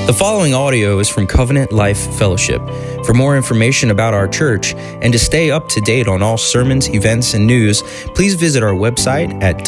The following audio is from Covenant Life Fellowship. For more information about our church and to stay up to date on all sermons, events, and news, please visit our website at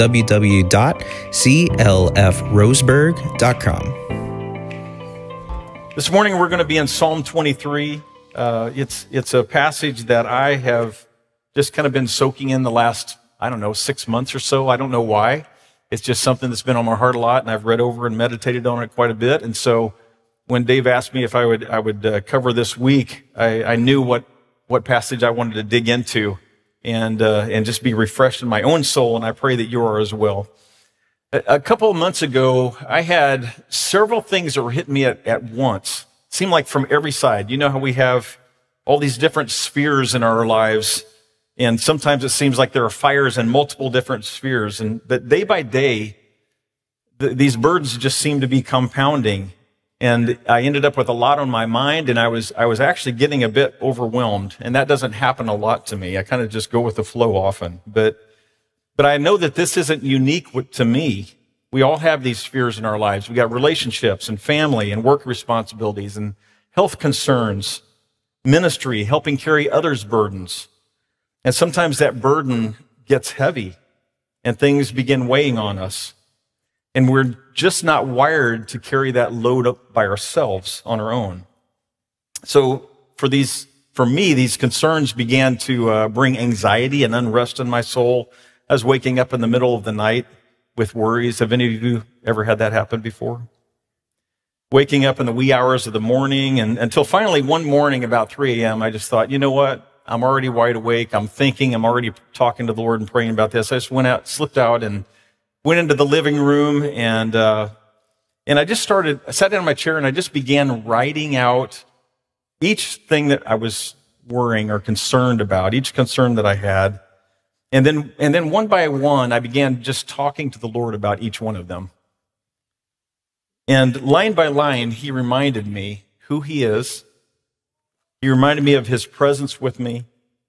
www.clfroseburg.com. This morning we're going to be in Psalm 23. It's a passage that I have just kind of been soaking in the last, 6 months or so. I don't know why. It's just something that's been on my heart a lot, and I've read over and meditated on it quite a bit. And so when Dave asked me if I would cover this week, I knew what passage I wanted to dig into and just be refreshed in my own soul, and I pray that you are as well. A couple of months ago, I had several things that were hitting me at once. It seemed like from every side. You know how we have all these different spheres in our lives, and sometimes it seems like there are fires in multiple different spheres. But day by day, these burdens just seem to be compounding. And I ended up with a lot on my mind, and I was actually getting a bit overwhelmed. And that doesn't happen a lot to me. I kind of just go with the flow often. But I know that this isn't unique to me. We all have these spheres in our lives. We got relationships and family and work responsibilities and health concerns, ministry, helping carry others' burdens. And sometimes that burden gets heavy and things begin weighing on us. And we're just not wired to carry that load up by ourselves on our own. So for me, these concerns began to bring anxiety and unrest in my soul. I was waking up in the middle of the night with worries. Have any of you ever had that happen before? Waking up in the wee hours of the morning, and until finally one morning about 3 a.m., I just thought, you know what? I'm already wide awake. I'm thinking. I'm already talking to the Lord and praying about this. I just slipped out and went into the living room, and I sat down in my chair, and I just began writing out each thing that I was worrying or concerned about, each concern that I had. And then one by one, I began just talking to the Lord about each one of them. And line by line, he reminded me who he is. He reminded me of his presence with me,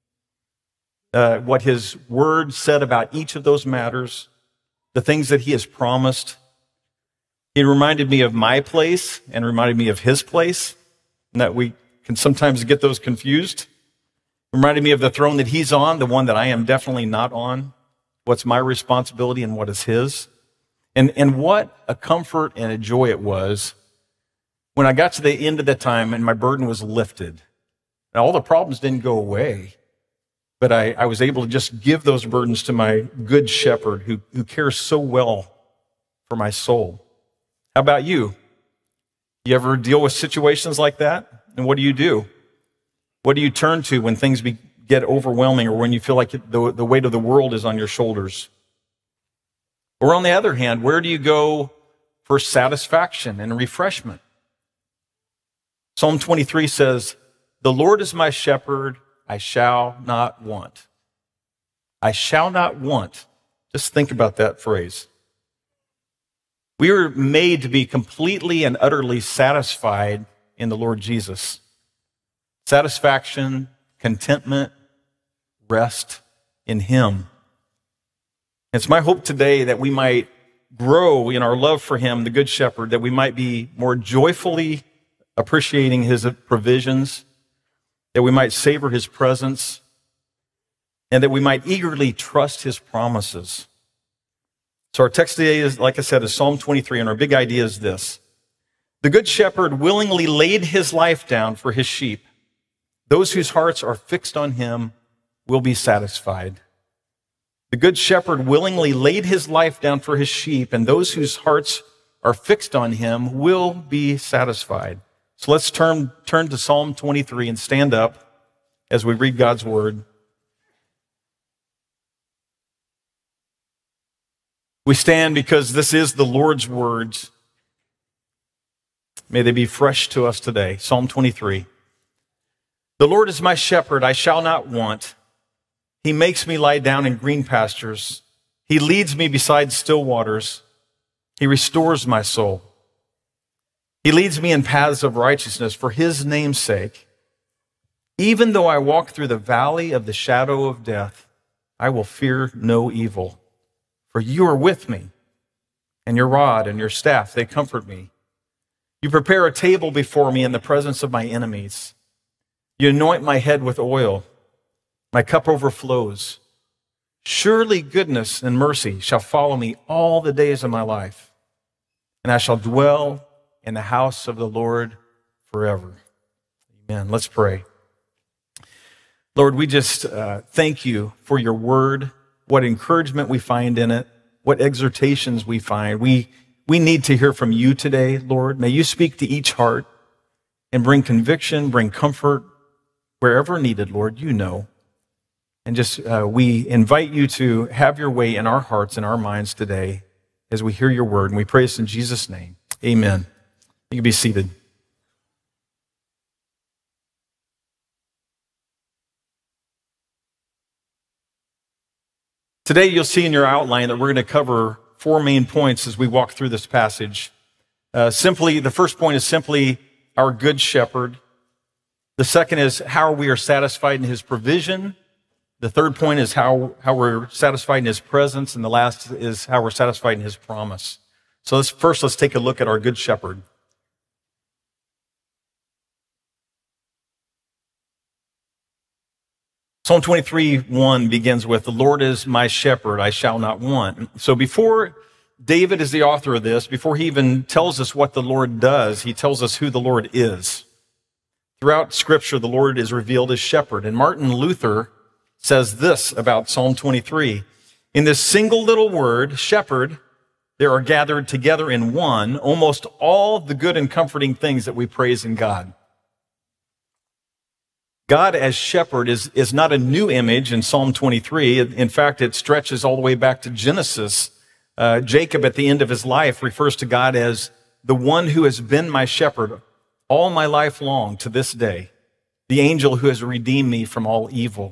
what his word said about each of those matters, the things that he has promised. He reminded me of my place and reminded me of his place, and that we can sometimes get those confused. Reminded me of the throne that he's on, the one that I am definitely not on, what's my responsibility and what is his. And what a comfort and a joy it was when I got to the end of that time and my burden was lifted. Now, all the problems didn't go away, but I was able to just give those burdens to my good shepherd who cares so well for my soul. How about you? You ever deal with situations like that? And what do you do? What do you turn to when things get overwhelming or when you feel like the weight of the world is on your shoulders? Or on the other hand, where do you go for satisfaction and refreshment? Psalm 23 says, "The Lord is my shepherd, I shall not want." I shall not want. Just think about that phrase. We were made to be completely and utterly satisfied in the Lord Jesus. Satisfaction, contentment, rest in him. It's my hope today that we might grow in our love for him, the Good Shepherd, that we might be more joyfully appreciating his provisions, that we might savor his presence, and that we might eagerly trust his promises. So our text today is, like I said, is Psalm 23, and our big idea is this. The Good Shepherd willingly laid his life down for his sheep. Those whose hearts are fixed on him will be satisfied. The Good Shepherd willingly laid his life down for his sheep, and those whose hearts are fixed on him will be satisfied. So let's turn to Psalm 23 and stand up as we read God's word. We stand because this is the Lord's words. May they be fresh to us today. Psalm 23. The Lord is my shepherd, I shall not want. He makes me lie down in green pastures. He leads me beside still waters. He restores my soul. He leads me in paths of righteousness for his name's sake. Even though I walk through the valley of the shadow of death, I will fear no evil. For you are with me, and your rod and your staff, they comfort me. You prepare a table before me in the presence of my enemies. You anoint my head with oil. My cup overflows. Surely goodness and mercy shall follow me all the days of my life, and I shall dwell in the house of the Lord forever. Amen. Let's pray. Lord, we just thank you for your word, what encouragement we find in it, what exhortations we find. We need to hear from you today, Lord. May you speak to each heart and bring conviction, bring comfort wherever needed, Lord, you know. And just we invite you to have your way in our hearts and our minds today as we hear your word. And we pray this in Jesus' name. Amen. You can be seated. Today you'll see in your outline that we're going to cover 4 main points as we walk through this passage. The first point is simply our good shepherd. The second is how we are satisfied in his provision. The third point is how we're satisfied in his presence. And the last is how we're satisfied in his promise. So let's take a look at our good shepherd. Psalm 23:1 begins with, "The Lord is my shepherd, I shall not want." So before David is the author of this, before he even tells us what the Lord does, he tells us who the Lord is. Throughout Scripture, the Lord is revealed as shepherd. And Martin Luther says this about Psalm 23. In this single little word, shepherd, there are gathered together in one almost all the good and comforting things that we praise in God. God as shepherd is not a new image in Psalm 23. In fact, it stretches all the way back to Genesis. Jacob, at the end of his life, refers to God as the one who has been my shepherd all my life long to this day, the angel who has redeemed me from all evil.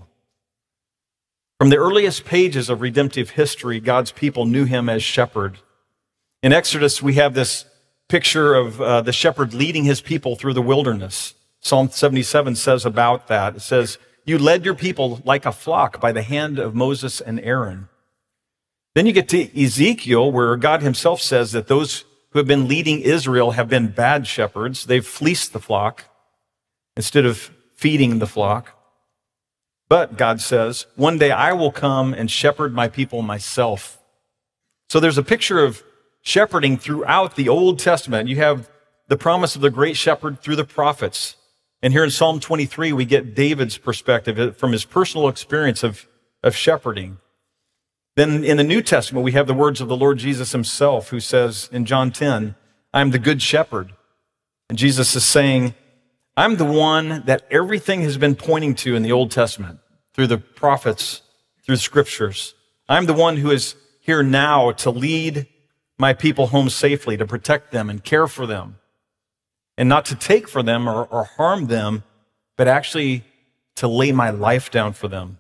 From the earliest pages of redemptive history, God's people knew him as shepherd. In Exodus, we have this picture of the shepherd leading his people through the wilderness. Psalm 77 says about that, it says, "You led your people like a flock by the hand of Moses and Aaron." Then you get to Ezekiel, where God himself says that those who have been leading Israel have been bad shepherds. They've fleeced the flock instead of feeding the flock. But, God says, one day I will come and shepherd my people myself. So there's a picture of shepherding throughout the Old Testament. You have the promise of the great shepherd through the prophets. And here in Psalm 23, we get David's perspective from his personal experience of shepherding. Then in the New Testament, we have the words of the Lord Jesus himself, who says in John 10, "I'm the good shepherd." And Jesus is saying, I'm the one that everything has been pointing to in the Old Testament, through the prophets, through the scriptures. I'm the one who is here now to lead my people home safely, to protect them and care for them, and not to take for them or harm them, but actually to lay my life down for them.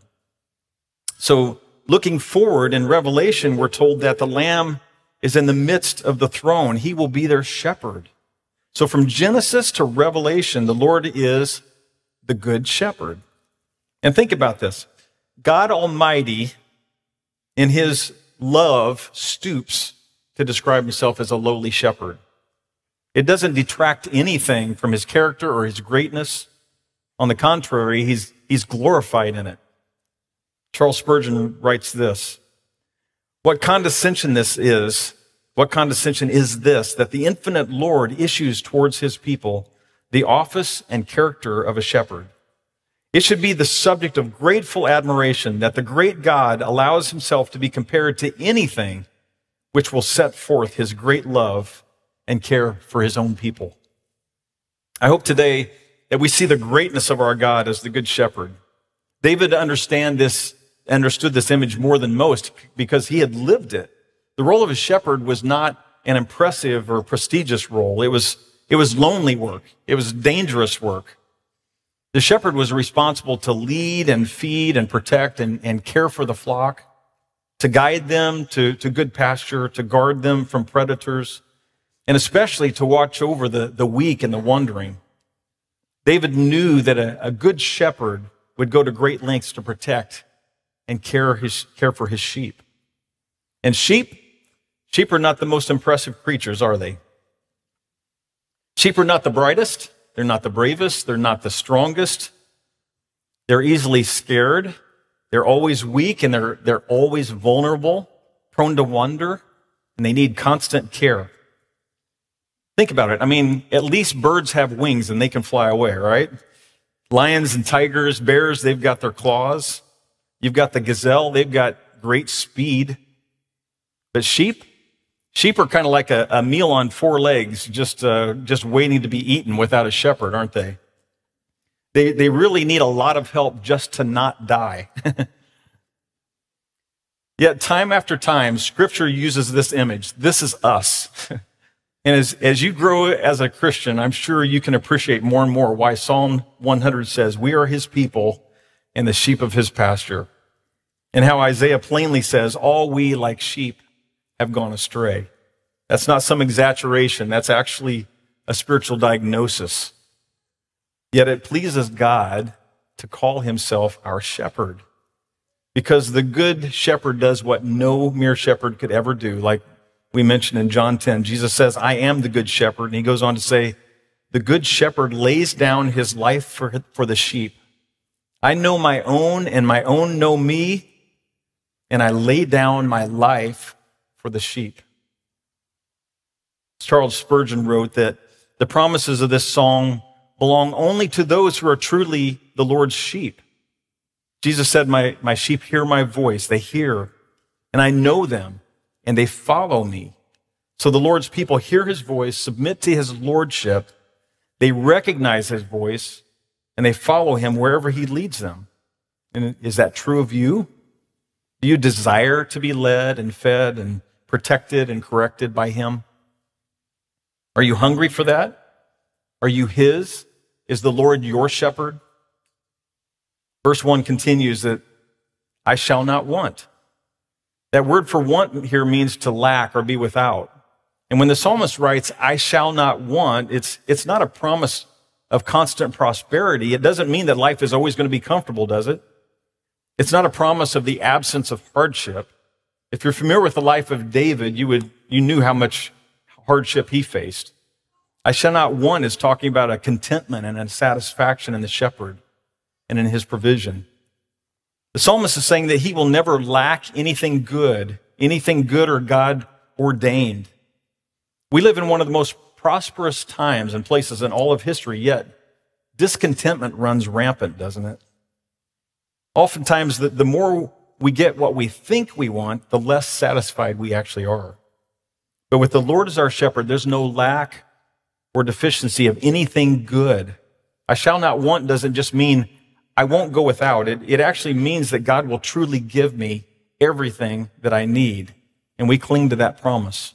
So looking forward in Revelation, we're told that the Lamb is in the midst of the throne. He will be their shepherd. So from Genesis to Revelation, the Lord is the good shepherd. And think about this. God Almighty, in his love, stoops to describe himself as a lowly shepherd. It doesn't detract anything from his character or his greatness. On the contrary, he's glorified in it. Charles Spurgeon writes this, What condescension is this, that the infinite Lord issues towards his people the office and character of a shepherd. It should be the subject of grateful admiration that the great God allows himself to be compared to anything which will set forth his great love and care for his own people. I hope today that we see the greatness of our God as the good shepherd. David understood this image more than most because he had lived it. The role of a shepherd was not an impressive or prestigious role. It was lonely work. It was dangerous work. The shepherd was responsible to lead and feed and protect and care for the flock, to guide them to good pasture, to guard them from predators, and especially to watch over the weak and the wandering. David knew that a good shepherd would go to great lengths to protect and care for his sheep. And sheep are not the most impressive creatures, are they? Sheep are not the brightest. They're not the bravest. They're not the strongest. They're easily scared. They're always weak, and they're always vulnerable, prone to wander, and they need constant care. Think about it. I mean, at least birds have wings and they can fly away, right? Lions and tigers, bears, they've got their claws. You've got the gazelle, they've got great speed. But sheep are kind of like a meal on four legs, just waiting to be eaten without a shepherd, aren't they? They really need a lot of help just to not die. Yet time after time, Scripture uses this image. This is us. And as you grow as a Christian, I'm sure you can appreciate more and more why Psalm 100 says, we are his people and the sheep of his pasture. And how Isaiah plainly says, all we like sheep have gone astray. That's not some exaggeration. That's actually a spiritual diagnosis. Yet it pleases God to call himself our shepherd. Because the good shepherd does what no mere shepherd could ever do, like we mentioned in John 10, Jesus says, I am the good shepherd. And he goes on to say, the good shepherd lays down his life for the sheep. I know my own, and my own know me, and I lay down my life for the sheep. Charles Spurgeon wrote that the promises of this song belong only to those who are truly the Lord's sheep. Jesus said, my sheep hear my voice. They hear, and I know them, and they follow me. So the Lord's people hear his voice, submit to his lordship, they recognize his voice, and they follow him wherever he leads them. And is that true of you? Do you desire to be led and fed and protected and corrected by him? Are you hungry for that? Are you his? Is the Lord your shepherd? Verse 1 continues that I shall not want. That word for want here means to lack or be without. And when the psalmist writes, I shall not want, it's not a promise of constant prosperity. It doesn't mean that life is always going to be comfortable, does it? It's not a promise of the absence of hardship. If you're familiar with the life of David, you knew how much hardship he faced. I shall not want is talking about a contentment and a satisfaction in the shepherd and in his provision. The psalmist is saying that he will never lack anything good or God ordained. We live in one of the most prosperous times and places in all of history, yet discontentment runs rampant, doesn't it? Oftentimes, the more we get what we think we want, the less satisfied we actually are. But with the Lord as our shepherd, there's no lack or deficiency of anything good. I shall not want doesn't just mean I won't go without. It actually means that God will truly give me everything that I need. And we cling to that promise.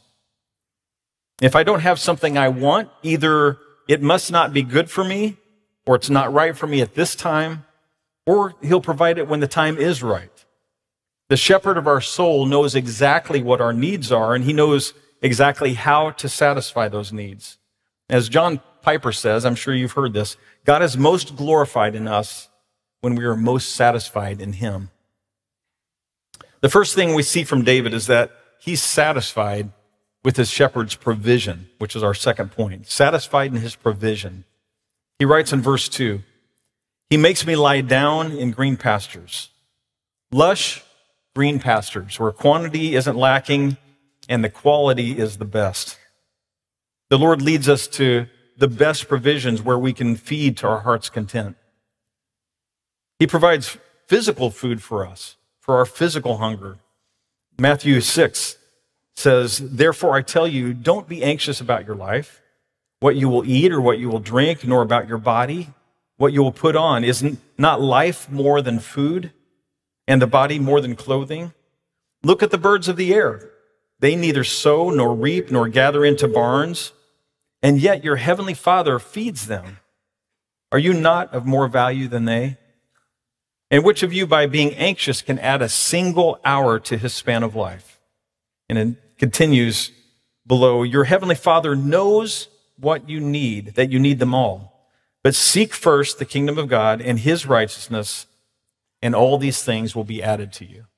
If I don't have something I want, either it must not be good for me, or it's not right for me at this time, or he'll provide it when the time is right. The shepherd of our soul knows exactly what our needs are, and he knows exactly how to satisfy those needs. As John Piper says, I'm sure you've heard this, God is most glorified in us when we are most satisfied in him. The first thing we see from David is that he's satisfied with his shepherd's provision, which is our second point. Satisfied in his provision. He writes in verse 2, he makes me lie down in green pastures. Lush green pastures, where quantity isn't lacking and the quality is the best. The Lord leads us to the best provisions where we can feed to our heart's content. He provides physical food for us, for our physical hunger. Matthew 6 says, therefore I tell you, don't be anxious about your life, what you will eat or what you will drink, nor about your body, what you will put on. Is not life more than food, and the body more than clothing? Look at the birds of the air. They neither sow nor reap nor gather into barns, and yet your heavenly Father feeds them. Are you not of more value than they? And which of you, by being anxious, can add a single hour to his span of life? And it continues below, your heavenly Father knows what you need, that you need them all. But seek first the kingdom of God and his righteousness, and all these things will be added to you.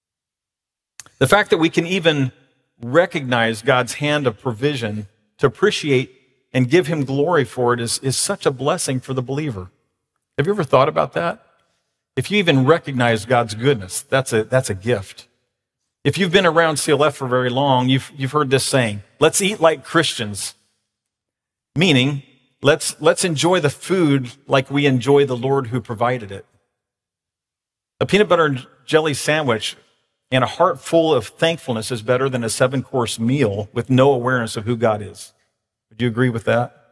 The fact that we can even recognize God's hand of provision to appreciate and give him glory for it is such a blessing for the believer. Have you ever thought about that? If you even recognize God's goodness, that's a gift. If you've been around CLF for very long, you've heard this saying, let's eat like Christians. Meaning, let's enjoy the food like we enjoy the Lord who provided it. A peanut butter and jelly sandwich and a heart full of thankfulness is better than a 7-course meal with no awareness of who God is. Would you agree with that?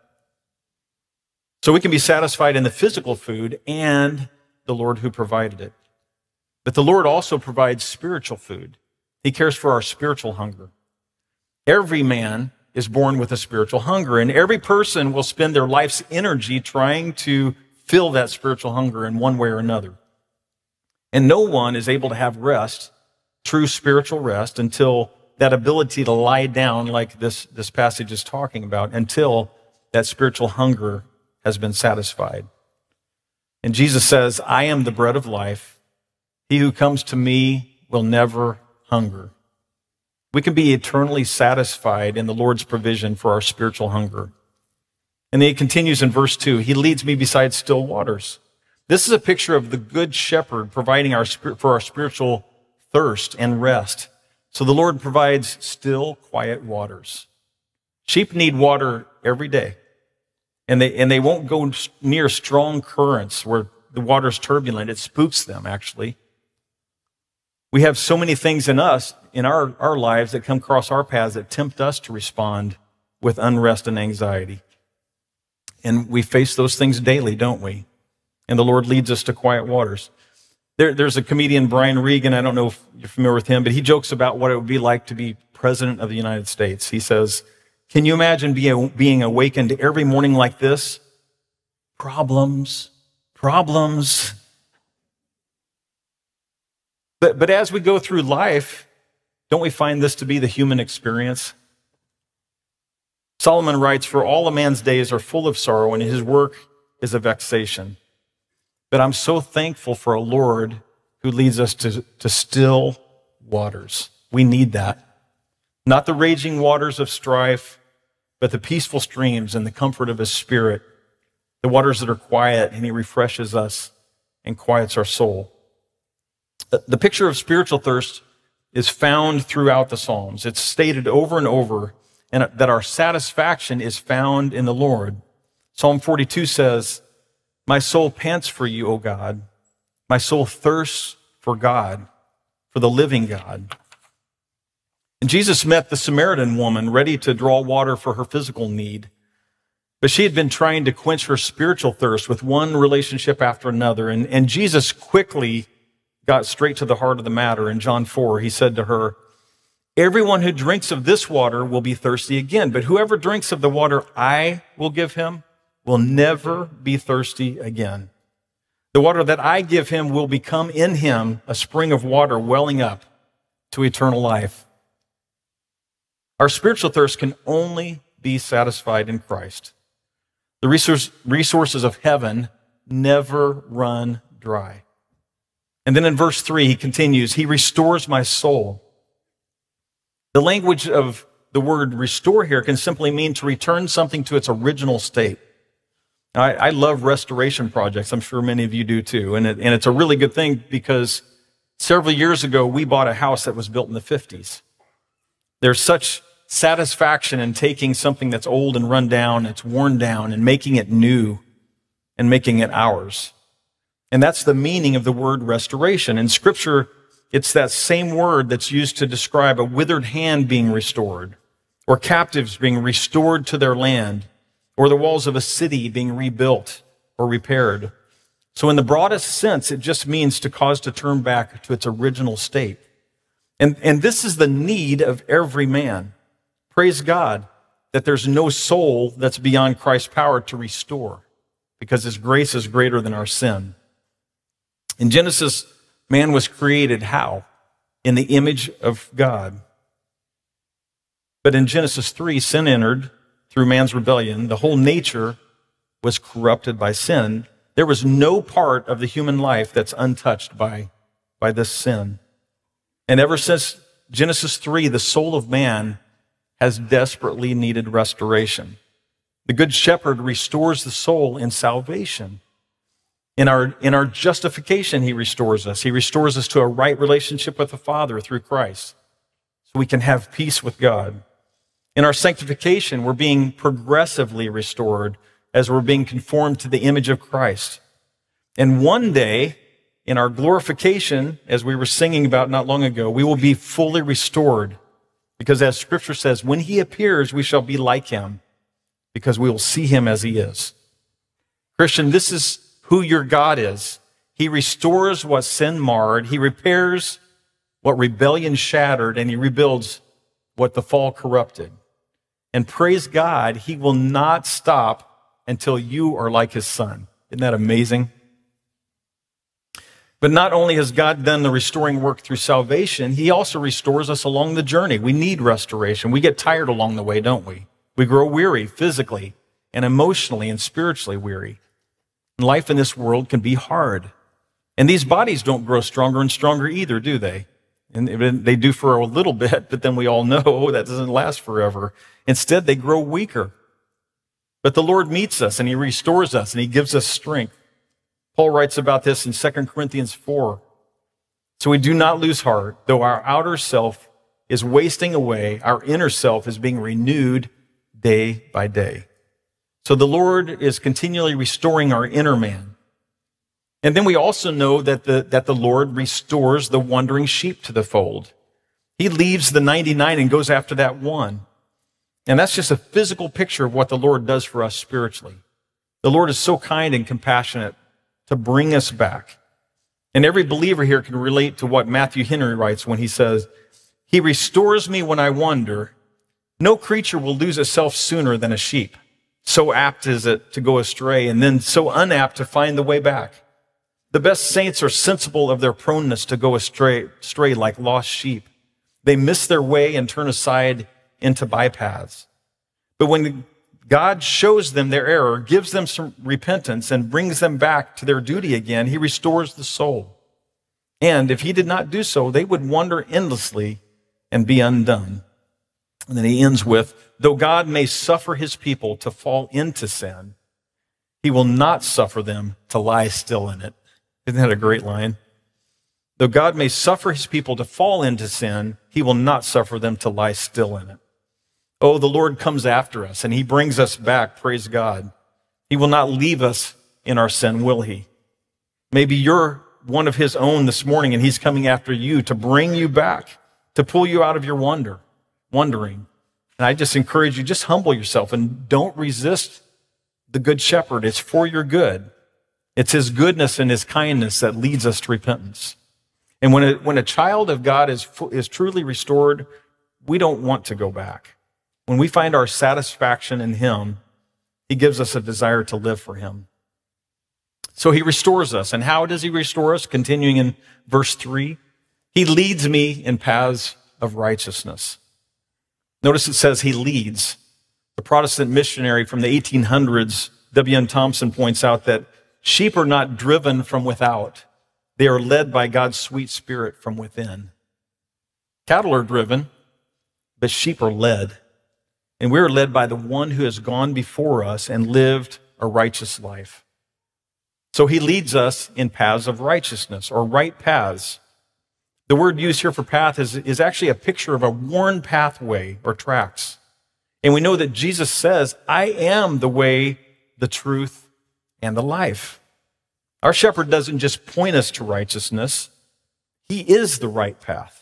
So we can be satisfied in the physical food and the Lord who provided it. But the Lord also provides spiritual food. He cares for our spiritual hunger. Every man is born with a spiritual hunger, and every person will spend their life's energy trying to fill that spiritual hunger in one way or another. And no one is able to have rest, true spiritual rest, until that ability to lie down like this passage is talking about, until that spiritual hunger has been satisfied. And Jesus says, I am the bread of life. He who comes to me will never hunger. We can be eternally satisfied in the Lord's provision for our spiritual hunger. And then he continues in verse 2, he leads me beside still waters. This is a picture of the good shepherd providing for our spiritual thirst and rest. So the Lord provides still, quiet waters. Sheep need water every day, and they won't go near strong currents where the water's turbulent. It spooks them, actually. We have so many things in us, in our lives, that come across our paths that tempt us to respond with unrest and anxiety. And we face those things daily, don't we? And the Lord leads us to quiet waters. There's a comedian, Brian Regan, I don't know if you're familiar with him, but he jokes about what it would be like to be president of the United States. He says, can you imagine being awakened every morning like this? Problems. But as we go through life, don't we find this to be the human experience? Solomon writes, for all a man's days are full of sorrow, and his work is a vexation. But I'm so thankful for a Lord who leads us to still waters. We need that. Not the raging waters of strife, but the peaceful streams and the comfort of his Spirit. The waters that are quiet, and he refreshes us and quiets our soul. The picture of spiritual thirst is found throughout the Psalms. It's stated over and over, and that our satisfaction is found in the Lord. Psalm 42 says, my soul pants for you, O God. My soul thirsts for God, for the living God. And Jesus met the Samaritan woman ready to draw water for her physical need. But she had been trying to quench her spiritual thirst with one relationship after another. And Jesus quickly got straight to the heart of the matter. In John 4, he said to her, everyone who drinks of this water will be thirsty again, but whoever drinks of the water I will give him will never be thirsty again. The water that I give him will become in him a spring of water welling up to eternal life. Our spiritual thirst can only be satisfied in Christ. The resources of heaven never run dry. And then in verse 3, he continues, he restores my soul. The language of the word restore here can simply mean to return something to its original state. I love restoration projects. I'm sure many of you do too. And it's a really good thing because several years ago, we bought a house that was built in the 50s. There's such satisfaction in taking something that's old and run down, it's worn down, and making it new and making it ours. And that's the meaning of the word restoration. In Scripture, it's that same word that's used to describe a withered hand being restored, or captives being restored to their land, or the walls of a city being rebuilt or repaired. So in the broadest sense, it just means to cause to turn back to its original state. And this is the need of every man. Praise God that there's no soul that's beyond Christ's power to restore, because his grace is greater than our sin. In Genesis, man was created how? In the image of God. But in Genesis 3, sin entered through man's rebellion. The whole nature was corrupted by sin. There was no part of the human life that's untouched by this sin. And ever since Genesis 3, the soul of man has desperately needed restoration. The Good Shepherd restores the soul in salvation. In our justification, he restores us. He restores us to a right relationship with the Father through Christ, so we can have peace with God. In our sanctification, we're being progressively restored as we're being conformed to the image of Christ. And one day, in our glorification, as we were singing about not long ago, we will be fully restored. Because as Scripture says, when he appears, we shall be like him, because we will see him as he is. Christian, this is who your God is. He restores what sin marred. He repairs what rebellion shattered, and he rebuilds what the fall corrupted. And praise God, he will not stop until you are like his son. Isn't that amazing? But not only has God done the restoring work through salvation, he also restores us along the journey. We need restoration. We get tired along the way, don't we? We grow weary physically and emotionally and spiritually weary. And life in this world can be hard. And these bodies don't grow stronger and stronger either, do they? And they do for a little bit, but then we all know that doesn't last forever. Instead, they grow weaker. But the Lord meets us and he restores us and he gives us strength. Paul writes about this in 2 Corinthians 4. So we do not lose heart, though our outer self is wasting away, our inner self is being renewed day by day. So the Lord is continually restoring our inner man. And then we also know that the Lord restores the wandering sheep to the fold. He leaves the 99 and goes after that one. And that's just a physical picture of what the Lord does for us spiritually. The Lord is so kind and compassionate to bring us back. And every believer here can relate to what Matthew Henry writes when he says, he restores me when I wander. No creature will lose itself sooner than a sheep. So apt is it to go astray, and then so unapt to find the way back. The best saints are sensible of their proneness to go astray like lost sheep. They miss their way and turn aside into bypaths. But when God shows them their error, gives them some repentance, and brings them back to their duty again, he restores the soul. And if he did not do so, they would wander endlessly and be undone. And then he ends with, though God may suffer his people to fall into sin, he will not suffer them to lie still in it. Isn't that a great line? Though God may suffer his people to fall into sin, he will not suffer them to lie still in it. Oh, the Lord comes after us and he brings us back, praise God. He will not leave us in our sin, will he? Maybe you're one of his own this morning and he's coming after you to bring you back, to pull you out of your wandering. And I just encourage you, just humble yourself and don't resist the Good Shepherd. It's for your good. It's his goodness and his kindness that leads us to repentance. And when a child of God is truly restored, we don't want to go back. When we find our satisfaction in him, he gives us a desire to live for him. So he restores us. And how does he restore us? Continuing in verse 3, he leads me in paths of righteousness. Notice it says he leads. The Protestant missionary from the 1800s, W.N. Thompson, points out that sheep are not driven from without. They are led by God's sweet spirit from within. Cattle are driven, but sheep are led. And we are led by the one who has gone before us and lived a righteous life. So he leads us in paths of righteousness, or right paths. The word used here for path is actually a picture of a worn pathway or tracks. And we know that Jesus says, I am the way, the truth, and the life. Our shepherd doesn't just point us to righteousness. He is the right path.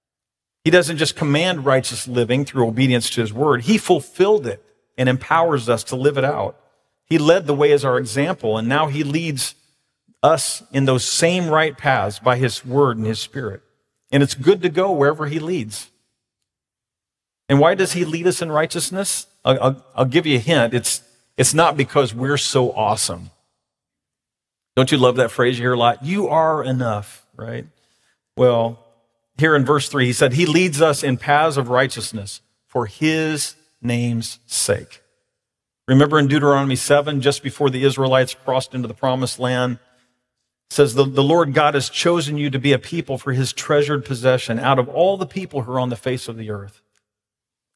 He doesn't just command righteous living through obedience to his word. He fulfilled it and empowers us to live it out. He led the way as our example, and now he leads us in those same right paths by his word and his spirit. And it's good to go wherever he leads. And why does he lead us in righteousness? I'll give you a hint. It's not because we're so awesome. Don't you love that phrase you hear a lot? You are enough, right? Well, here in verse 3, he said, he leads us in paths of righteousness for his name's sake. Remember in Deuteronomy 7, just before the Israelites crossed into the promised land, it says, the Lord God has chosen you to be a people for his treasured possession out of all the people who are on the face of the earth.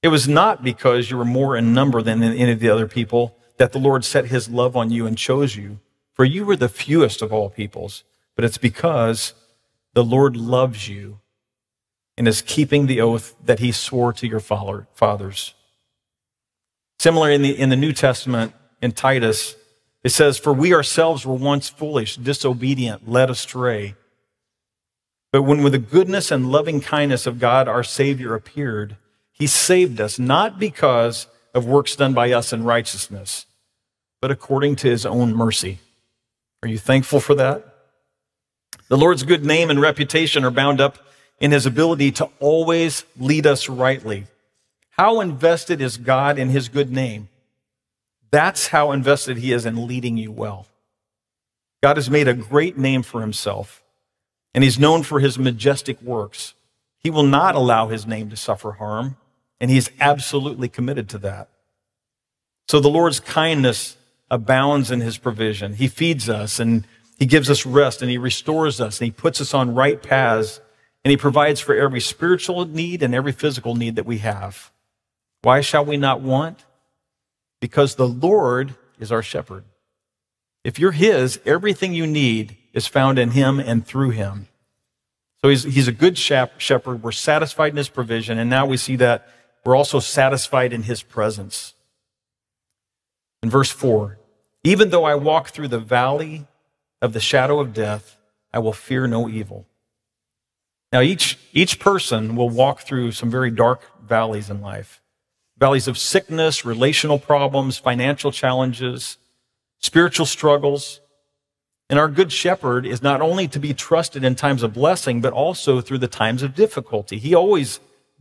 It was not because you were more in number than any of the other people that the Lord set his love on you and chose you, for you were the fewest of all peoples, but it's because the Lord loves you and is keeping the oath that he swore to your fathers. Similarly, in the New Testament, in Titus, it says, "For we ourselves were once foolish, disobedient, led astray. But when with the goodness and loving kindness of God our Savior appeared, he saved us, not because of works done by us in righteousness, but according to his own mercy." Are you thankful for that? The Lord's good name and reputation are bound up in his ability to always lead us rightly. How invested is God in his good name? That's how invested he is in leading you well. God has made a great name for himself, and he's known for his majestic works. He will not allow his name to suffer harm, and he's absolutely committed to that. So the Lord's kindness abounds in his provision. He feeds us, and he gives us rest, and he restores us, and he puts us on right paths, and he provides for every spiritual need and every physical need that we have. Why shall we not want? Because the Lord is our shepherd. If you're his, everything you need is found in him and through him. So he's a good shepherd. We're satisfied in his provision, and now we see that we're also satisfied in his presence. In verse 4, "Even though I walk through the valley of the shadow of death, I will fear no evil." Now, each person will walk through some very dark valleys in life. Valleys of sickness, relational problems, financial challenges, spiritual struggles. And our good shepherd is not only to be trusted in times of blessing, but also through the times of difficulty. He always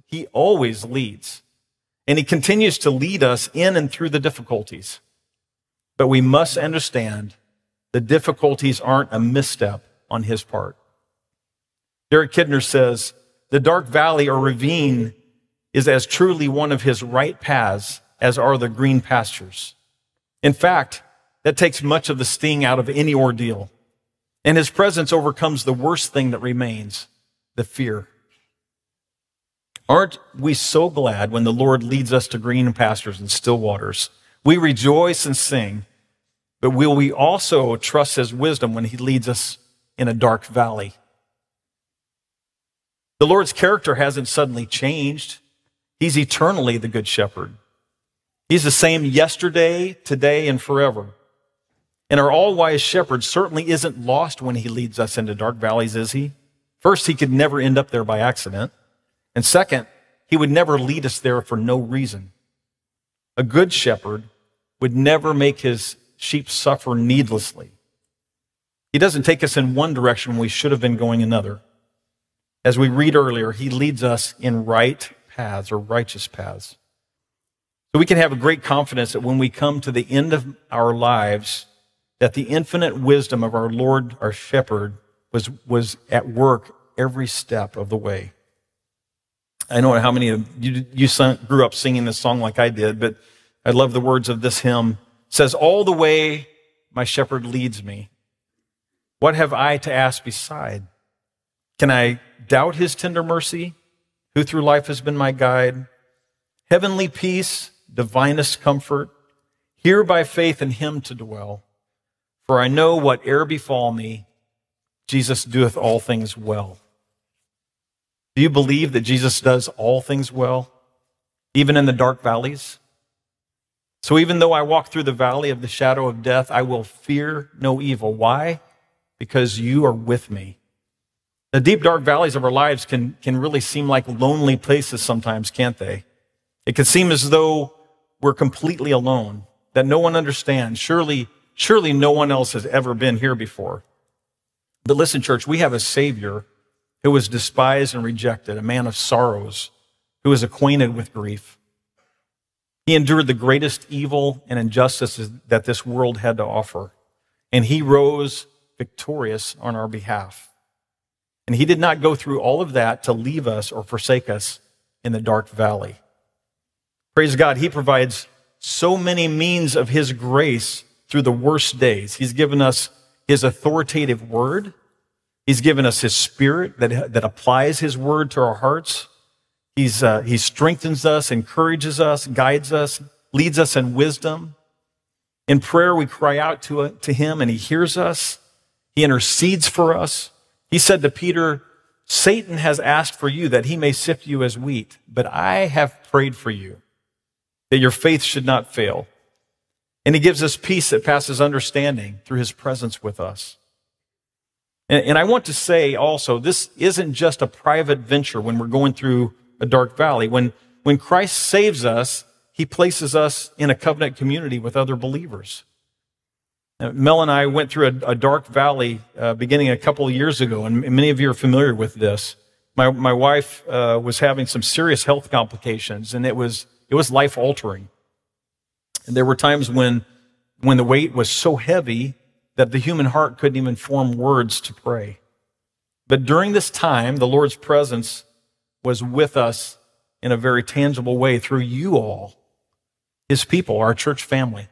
leads. And he continues to lead us in and through the difficulties. But we must understand the difficulties aren't a misstep on his part. Derek Kidner says, "The dark valley or ravine is as truly one of his right paths as are the green pastures. In fact, that takes much of the sting out of any ordeal. And his presence overcomes the worst thing that remains, the fear." Aren't we so glad when the Lord leads us to green pastures and still waters? We rejoice and sing, but will we also trust his wisdom when he leads us in a dark valley? The Lord's character hasn't suddenly changed. He's eternally the good shepherd. He's the same yesterday, today, and forever. And our all-wise shepherd certainly isn't lost when he leads us into dark valleys, is he? First, he could never end up there by accident. And second, he would never lead us there for no reason. A good shepherd would never make his sheep suffer needlessly. He doesn't take us in one direction when we should have been going another. As we read earlier, he leads us in right paths or righteous paths. So we can have a great confidence that when we come to the end of our lives, that the infinite wisdom of our Lord, our shepherd, was at work every step of the way. I don't know how many of you grew up singing this song like I did, but I love the words of this hymn. It says, "All the way my shepherd leads me. What have I to ask beside? Can I doubt his tender mercy, who through life has been my guide? Heavenly peace, divinest comfort, here by faith in him to dwell. For I know whate'er befall me, Jesus doeth all things well." Do you believe that Jesus does all things well, even in the dark valleys? So even though I walk through the valley of the shadow of death, I will fear no evil. Why? Because you are with me. The deep, dark valleys of our lives can really seem like lonely places sometimes, can't they? It can seem as though we're completely alone, that no one understands. Surely no one else has ever been here before. But listen, church, we have a Savior who was despised and rejected, a man of sorrows, who is acquainted with grief. He endured the greatest evil and injustices that this world had to offer, and he rose victorious on our behalf. And he did not go through all of that to leave us or forsake us in the dark valley. Praise God, he provides so many means of his grace through the worst days. He's given us his authoritative word. He's given us his spirit that applies his word to our hearts. He strengthens us, encourages us, guides us, leads us in wisdom. In prayer, we cry out to him, and he hears us. He intercedes for us. He said to Peter, Satan has asked for you that he may sift you as wheat, but I have prayed for you, that your faith should not fail. And he gives us peace that passes understanding through his presence with us. And I want to say also, this isn't just a private venture when we're going through a dark valley. When Christ saves us, he places us in a covenant community with other believers. Mel and I went through a dark valley beginning a couple of years ago, and many of you are familiar with this. My wife was having some serious health complications, and it was life-altering. And there were times when the weight was so heavy that the human heart couldn't even form words to pray. But during this time, the Lord's presence was with us in a very tangible way through you all, his people, our church family.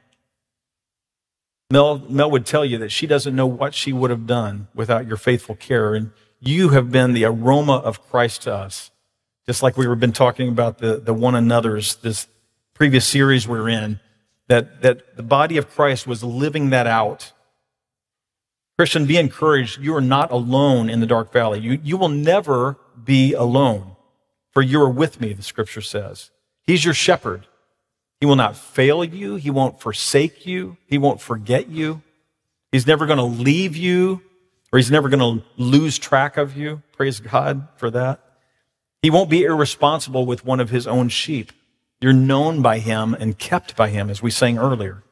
Mel would tell you that she doesn't know what she would have done without your faithful care, and you have been the aroma of Christ to us. Just like we've been talking about the one another's, this previous series we're in, that the body of Christ was living that out. Christian, be encouraged. You are not alone in the dark valley. You will never be alone, for you are with me, the scripture says. He's your shepherd. He will not fail you. He won't forsake you. He won't forget you. He's never going to leave you, or he's never going to lose track of you. Praise God for that. He won't be irresponsible with one of his own sheep. You're known by him and kept by him, as we sang earlier.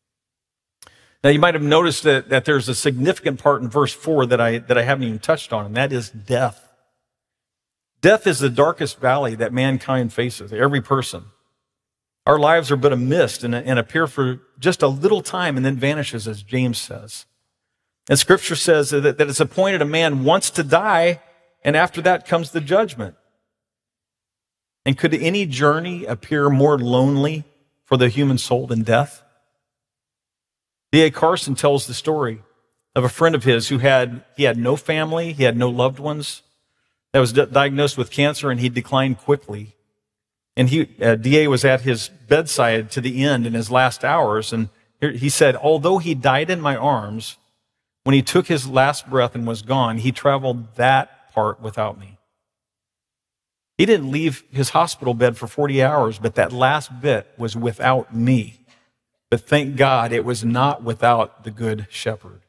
Now, you might have noticed that there's a significant part in verse 4 that I haven't even touched on, and that is death. Death is the darkest valley that mankind faces, every person. Our lives are but a mist and appear for just a little time and then vanishes, as James says. And Scripture says that it's appointed a man once to die, and after that comes the judgment. And could any journey appear more lonely for the human soul than death? D.A. Carson tells the story of a friend of his who had no family, he had no loved ones, that was diagnosed with cancer, and he declined quickly. And D.A. was at his bedside to the end in his last hours, and he said, although he died in my arms, when he took his last breath and was gone, he traveled that part without me. He didn't leave his hospital bed for 40 hours, but that last bit was without me. But thank God it was not without the good shepherd.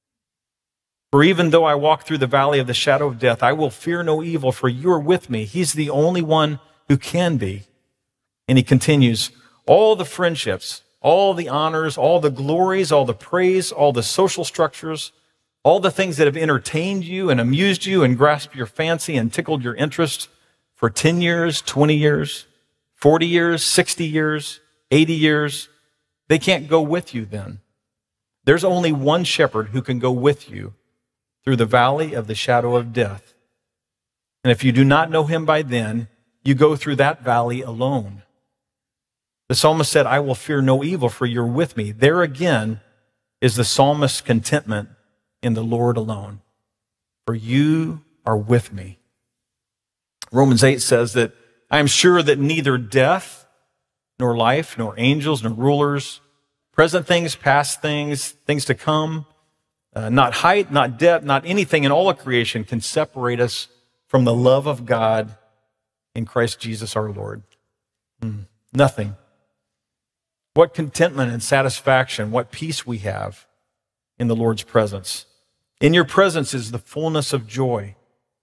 For even though I walk through the valley of the shadow of death, I will fear no evil, for you are with me. He's the only one who can be. And he continues, all the friendships, all the honors, all the glories, all the praise, all the social structures, all the things that have entertained you and amused you and grasped your fancy and tickled your interest for 10 years, 20 years, 40 years, 60 years, 80 years, they can't go with you then. There's only one shepherd who can go with you through the valley of the shadow of death. And if you do not know him by then, you go through that valley alone. The psalmist said, I will fear no evil, for you're with me. There again is the psalmist's contentment in the Lord alone. For you are with me. Romans 8 says that I am sure that neither death, nor life, nor angels, nor rulers, present things, past things, things to come, not height, not depth, not anything in all of creation can separate us from the love of God in Christ Jesus our Lord. Nothing. What contentment and satisfaction, what peace we have in the Lord's presence. In your presence is the fullness of joy.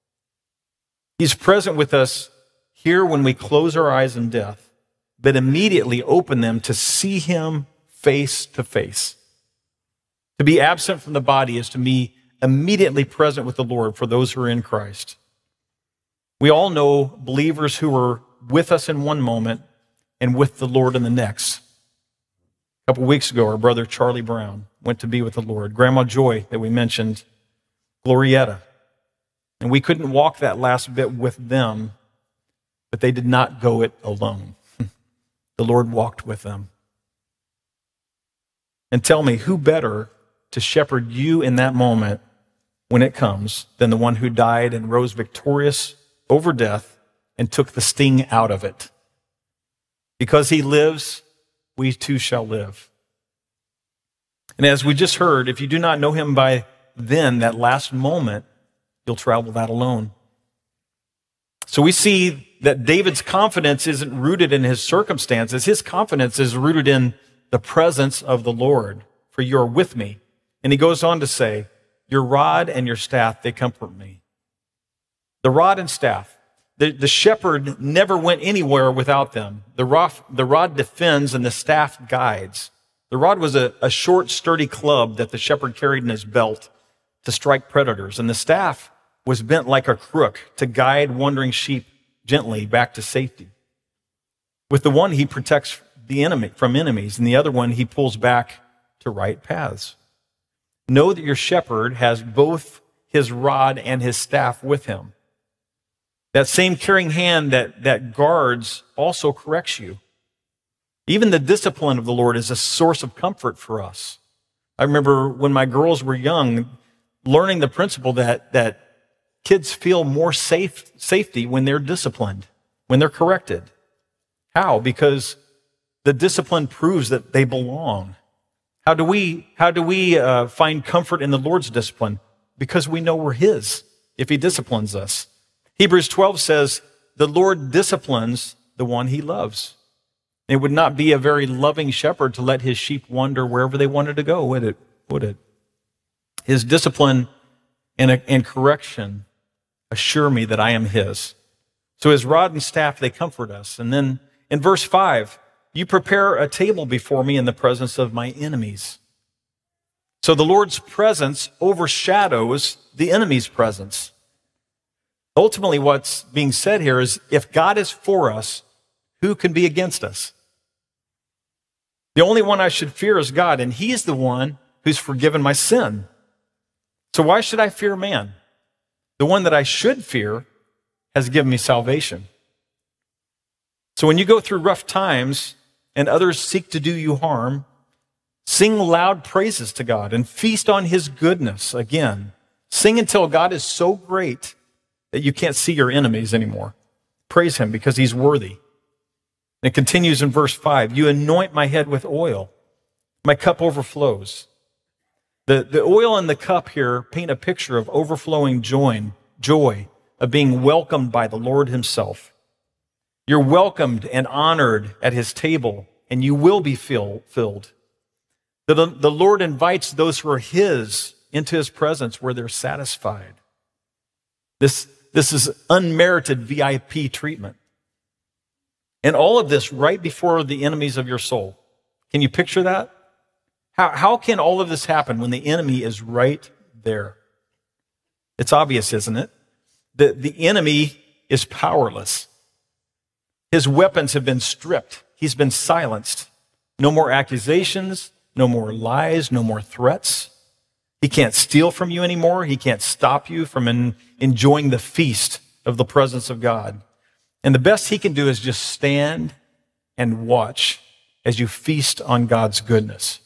He's present with us here when we close our eyes in death, but immediately open them to see him face to face. To be absent from the body is to be immediately present with the Lord for those who are in Christ. We all know believers who were with us in one moment and with the Lord in the next. A couple weeks ago, our brother Charlie Brown went to be with the Lord. Grandma Joy, that we mentioned, Glorietta. And we couldn't walk that last bit with them, but they did not go it alone. The Lord walked with them. And tell me, who better to shepherd you in that moment when it comes than the one who died and rose victorious over death and took the sting out of it. Because he lives, we too shall live. And as we just heard, if you do not know him by then, that last moment, you'll travel that alone. So we see that David's confidence isn't rooted in his circumstances. His confidence is rooted in the presence of the Lord, for you are with me. And he goes on to say, your rod and your staff, they comfort me. The rod and staff. The shepherd never went anywhere without them. The rod defends and the staff guides. The rod was a short, sturdy club that the shepherd carried in his belt to strike predators. And the staff was bent like a crook to guide wandering sheep gently back to safety. With the one, he protects the enemy from enemies, and the other one, he pulls back to right paths. Know that your shepherd has both his rod and his staff with him. That same caring hand that guards also corrects you. Even the discipline of the Lord is a source of comfort for us. I remember when my girls were young, learning the principle that kids feel more safety when they're disciplined, when they're corrected. How? Because the discipline proves that they belong. How do we find comfort in the Lord's discipline? Because we know we're his if he disciplines us. Hebrews 12 says, the Lord disciplines the one he loves. It would not be a very loving shepherd to let his sheep wander wherever they wanted to go, would it? His discipline and correction assure me that I am his. So his rod and staff, they comfort us. And then in verse 5, you prepare a table before me in the presence of my enemies. So the Lord's presence overshadows the enemy's presence. Ultimately, what's being said here is, if God is for us, who can be against us? The only one I should fear is God, and he's the one who's forgiven my sin. So why should I fear man? The one that I should fear has given me salvation. So when you go through rough times and others seek to do you harm, sing loud praises to God and feast on his goodness again. Sing until God is so great that you can't see your enemies anymore. Praise him because he's worthy. And it continues in verse 5. You anoint my head with oil. My cup overflows. The oil and the cup here paint a picture of overflowing joy of being welcomed by the Lord himself. You're welcomed and honored at his table, and you will be filled. The Lord invites those who are his into his presence where they're satisfied. This is unmerited VIP treatment. And all of this right before the enemies of your soul. Can you picture that? How can all of this happen when the enemy is right there? It's obvious, isn't it? The enemy is powerless. His weapons have been stripped. He's been silenced. No more accusations, no more lies, no more threats. He can't steal from you anymore. He can't stop you from enjoying the feast of the presence of God. And the best he can do is just stand and watch as you feast on God's goodness.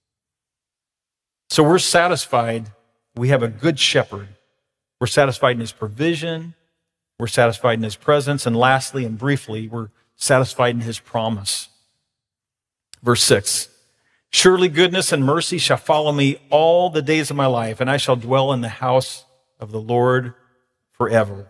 So we're satisfied. We have a good shepherd. We're satisfied in his provision. We're satisfied in his presence. And lastly and briefly, we're satisfied in his promise. Verse 6. Surely goodness and mercy shall follow me all the days of my life, and I shall dwell in the house of the Lord forever.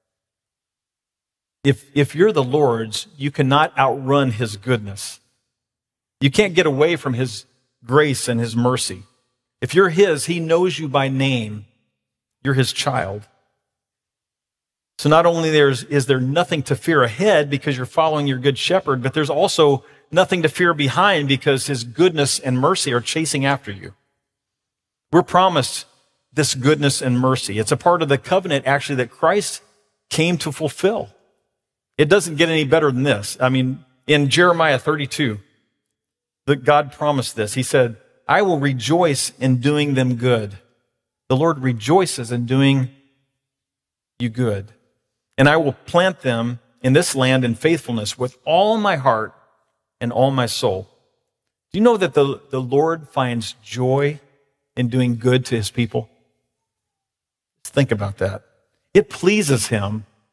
If you're the Lord's, you cannot outrun his goodness. You can't get away from his grace and his mercy. If you're his, he knows you by name. You're his child. So not only is there nothing to fear ahead because you're following your good shepherd, but there's also nothing to fear behind because his goodness and mercy are chasing after you. We're promised this goodness and mercy. It's a part of the covenant, actually, that Christ came to fulfill. It doesn't get any better than this. I mean, in Jeremiah 32, God promised this. He said, I will rejoice in doing them good. The Lord rejoices in doing you good. And I will plant them in this land in faithfulness with all my heart and all my soul. Do you know that the Lord finds joy in doing good to his people? Think about that. It pleases him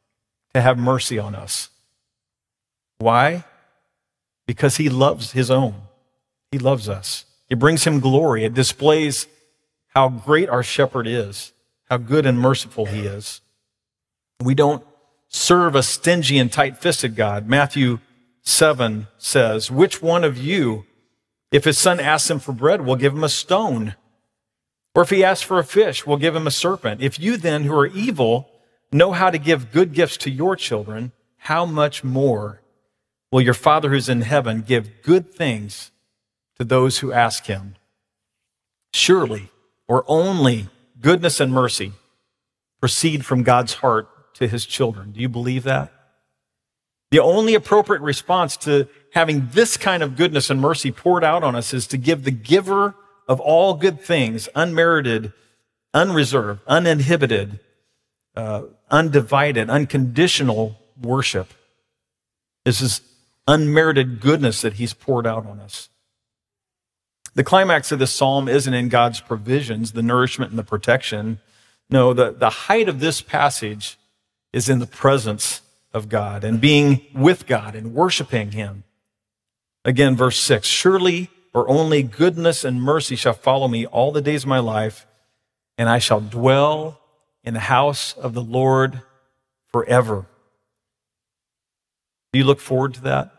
to have mercy on us. Why? Because he loves his own. He loves us. It brings him glory. It displays how great our shepherd is, how good and merciful he is. We don't serve a stingy and tight-fisted God. Matthew 7 says, which one of you, if his son asks him for bread, will give him a stone? Or if he asks for a fish, will give him a serpent? If you then, who are evil, know how to give good gifts to your children, how much more will your Father who's in heaven give good things to those who ask him? Surely, or only, goodness and mercy proceed from God's heart to his children. Do you believe that? The only appropriate response to having this kind of goodness and mercy poured out on us is to give the giver of all good things, unmerited, unreserved, uninhibited, undivided, unconditional worship. This is unmerited goodness that he's poured out on us. The climax of this psalm isn't in God's provisions, the nourishment and the protection. No, the height of this passage is in the presence of God and being with God and worshiping him. Again, verse 6, surely or only goodness and mercy shall follow me all the days of my life, and I shall dwell in the house of the Lord forever. Do you look forward to that?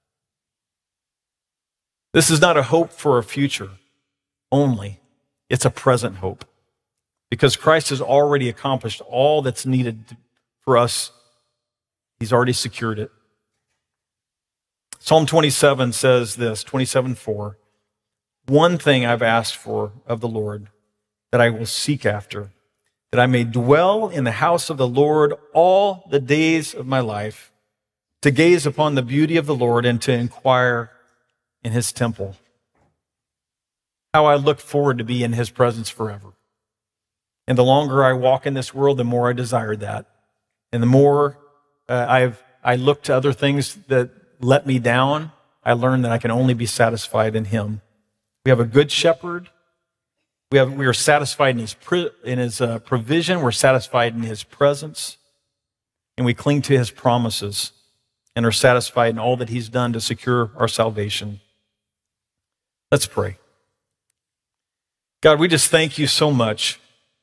This is not a hope for a future only. It's a present hope, because Christ has already accomplished all that's needed for us. He's already secured it. Psalm 27 says this, 27:4, one thing I've asked for of the Lord that I will seek after, that I may dwell in the house of the Lord all the days of my life, to gaze upon the beauty of the Lord and to inquire in his temple. How I look forward to be in his presence forever. And the longer I walk in this world, the more I desire that. And the more I look to other things that let me down, I learn that I can only be satisfied in him. We have a good shepherd. We are satisfied in his provision. We're satisfied in his presence. And we cling to his promises and are satisfied in all that he's done to secure our salvation. Let's pray. God, we just thank you so much.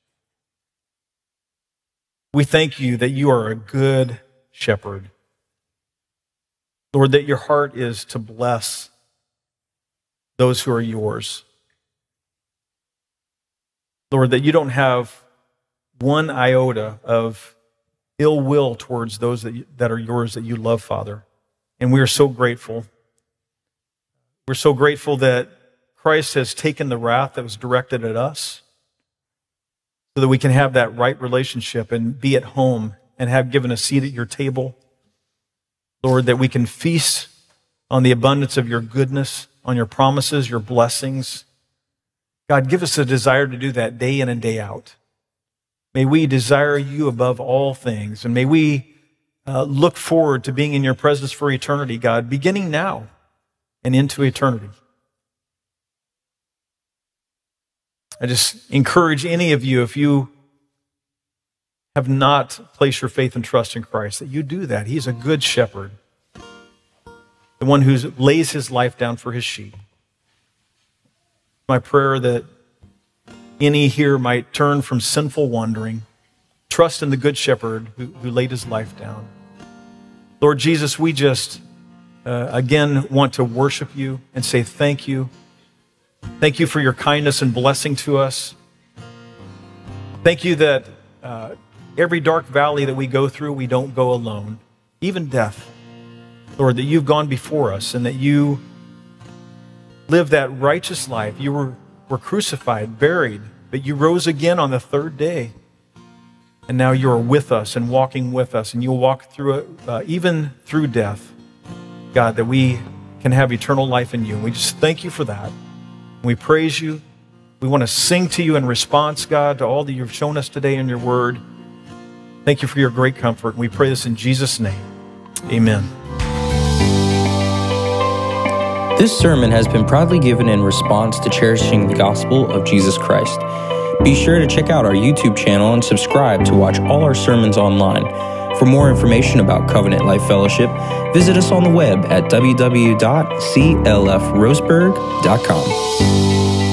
We thank you that you are a good shepherd. Lord, that your heart is to bless those who are yours. Lord, that you don't have one iota of ill will towards those that are yours, that you love, Father. And we are so grateful. We're so grateful that Christ has taken the wrath that was directed at us so that we can have that right relationship and be at home and have given a seat at your table. Lord, that we can feast on the abundance of your goodness, on your promises, your blessings. God, give us a desire to do that day in and day out. May we desire you above all things, and may we look forward to being in your presence for eternity, God, beginning now and into eternity. I just encourage any of you, if you have not placed your faith and trust in Christ, that you do that. He's a good shepherd, the one who lays his life down for his sheep. My prayer that any here might turn from sinful wandering, trust in the good shepherd who laid his life down. Lord Jesus, we just again want to worship you and say thank you. Thank you for your kindness and blessing to us. Thank you that every dark valley that we go through, we don't go alone, even death. Lord, that you've gone before us and that you lived that righteous life. You were crucified, buried, but you rose again on the third day. And now you are with us and walking with us, and you'll walk through it, even through death, God, that we can have eternal life in you. And we just thank you for that. We praise you. We want to sing to you in response, God, to all that you've shown us today in your word. Thank you for your great comfort. We pray this in Jesus' name. Amen. This sermon has been proudly given in response to cherishing the gospel of Jesus Christ. Be sure to check out our YouTube channel and subscribe to watch all our sermons online. For more information about Covenant Life Fellowship, visit us on the web at www.clfroseburg.com.